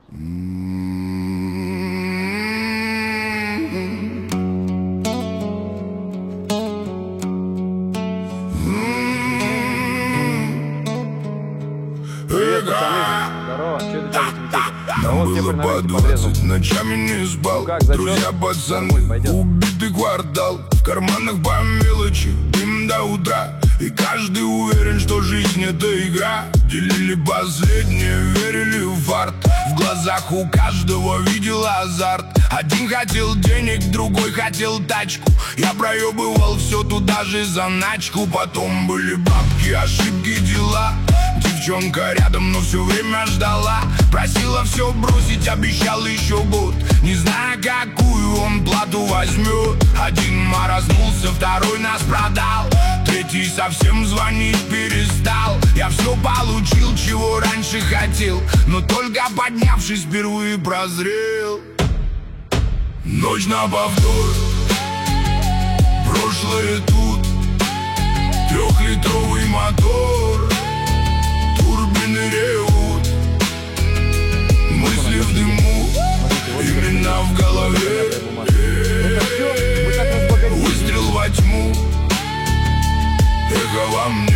Привет, пацаны. Здорово. Че это делать в Витеке? Да вот кепарь на рынке 20 ночами не спал. Ну как, зачет? Друзья, пацаны, убитый квартал. В карманах по мелочи, дым до утра. И каждый уверен, что жизнь это игра. Делили последнее, верили в фарт. В глазах у каждого видел азарт. Один хотел денег, другой хотел тачку. Я проебывал все туда же заначку. Потом были бабки, ошибки, дела. Девчонка рядом, но все время ждала. Просила все бросить, обещал еще год. Не знаю, какую он плату возьмет. Один маразнулся, второй нас продал. Третий совсем звонить перестал. Я все получил, чего раньше хотел. Но только поднявшись, впервые прозрел. Ночь на повтор, прошлое тут. Трехлитровый мотор, турбины ревут. Мысли в дыму, имена в голове. Выстрел во тьму, эхо во мне.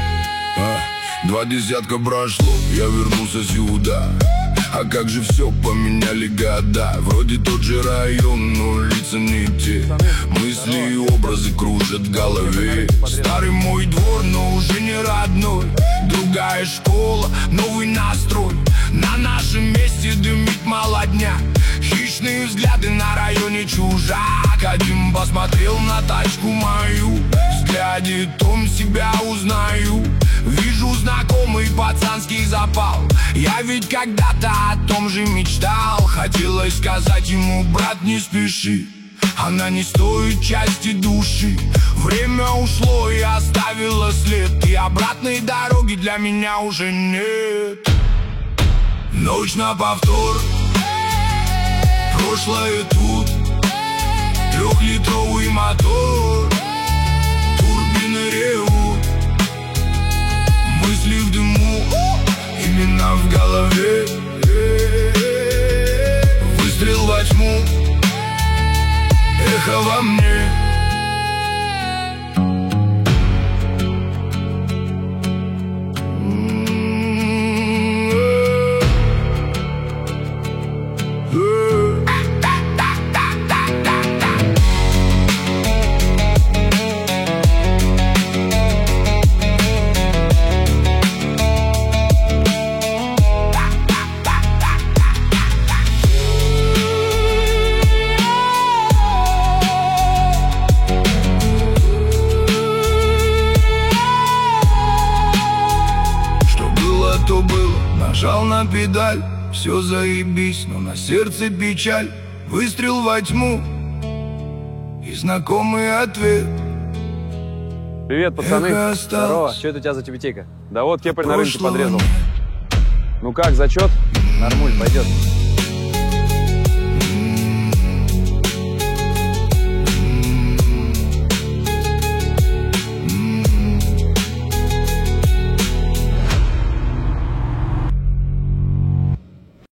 20 прошло, я вернулся сюда. А как же все поменяли года. Вроде тот же район, но лица не те. Мысли и образы кружат в голове. Старый мой двор, но уже не родной. Другая школа, новый настрой. На нашем месте дымит молодня. Хищные взгляды на районе чужак. Один посмотрел на тачку мою. В взгляде том себя узнаю. Вижу знакомый пацанский запал. Я ведь когда-то о том же мечтал. Хотелось сказать ему: брат, не спеши, она не стоит части души. Время ушло и оставило след. И обратной дороги для меня уже нет. Ночь на повтор, прошлое тут. Трехлитровый мотор, турбины ревут. Мысли в дыму, имена в голове. Выстрел во тьму, эхо во мне. То было, нажал на педаль, все заебись, но на сердце печаль. Выстрел во тьму и знакомый ответ. Привет, пацаны. Здорово. Что это у тебя за тюбетейка? Да вот кепарь на рынке подрезал. Ну как, зачет? Нормуль, пойдет.